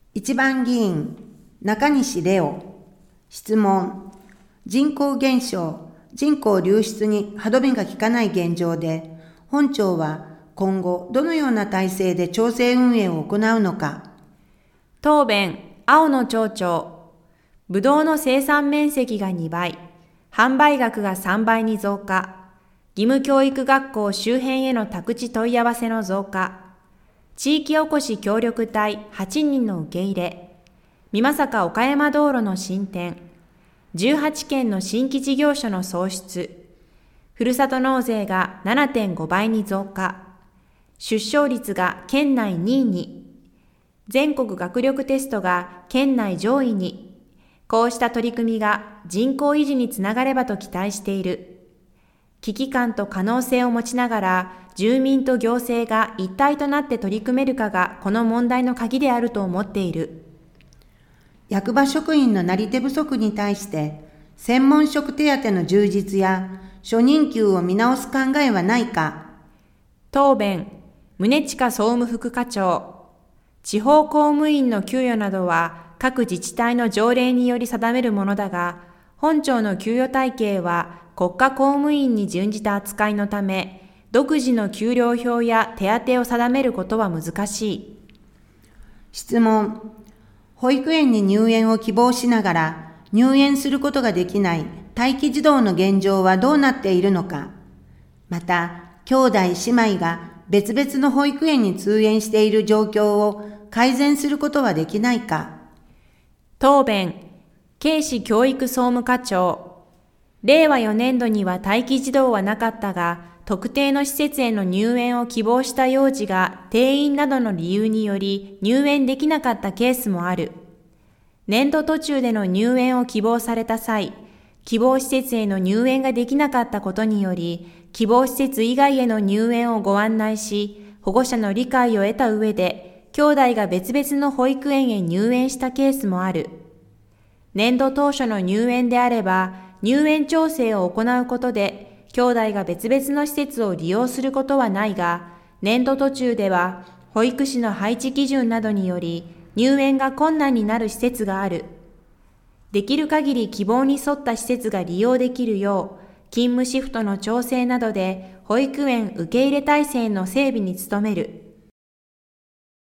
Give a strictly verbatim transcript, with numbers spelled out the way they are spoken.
一番議員、中西レオ。質問。人口減少、人口流出に歯止めが効かない現状で、本庁は今後どのような体制で調整運営を行うのか。 答弁、青野町長。ぶどうの生産面積がにばい、販売額がさんばいに増加。義務教育学校周辺への宅地問い合わせの増加。地域おこし協力隊はちにんの受け入れ。美作岡山道路の進展。じゅうはちけんの新規事業所の創出。ふるさと納税が ななてんごばいに増加。出生率が県内にいに。全国学力テストが県内上位に。こうした取り組みが人口維持につながればと期待している。危機感と可能性を持ちながら、住民と行政が一体となって取り組めるかがこの問題の鍵であると思っている。 役場職員のなり手不足に対して、専門職手当の充実や初任給を見直す考えはないか。 答弁、宗近総務副課長。地方公務員の給与などは各自治体の条例により定めるものだが、本庁の給与体系は国家公務員に準じた扱いのため、独自の給料表や手当を定めることは難しい。 質問。保育園に入園を希望しながら入園することができない待機児童の現状はどうなっているのか。また、兄弟姉妹が別々の保育園に通園している状況を改善することはできないか。 答弁、慶市教育総務課長。れいわよねんどには待機児童はなかったが、特定の施設への入園を希望した幼児が定員などの理由により入園できなかったケースもある。年度途中での入園を希望された際、希望施設への入園ができなかったことにより、希望施設以外への入園をご案内し、保護者の理解を得た上で、兄弟が別々の保育園へ入園したケースもある。年度当初の入園であれば、入園調整を行うことで、兄弟が別々の施設を利用することはないが、年度途中では保育士の配置基準などにより入園が困難になる施設がある。できる限り希望に沿った施設が利用できるよう、勤務シフトの調整などで保育園受け入れ体制の整備に努める。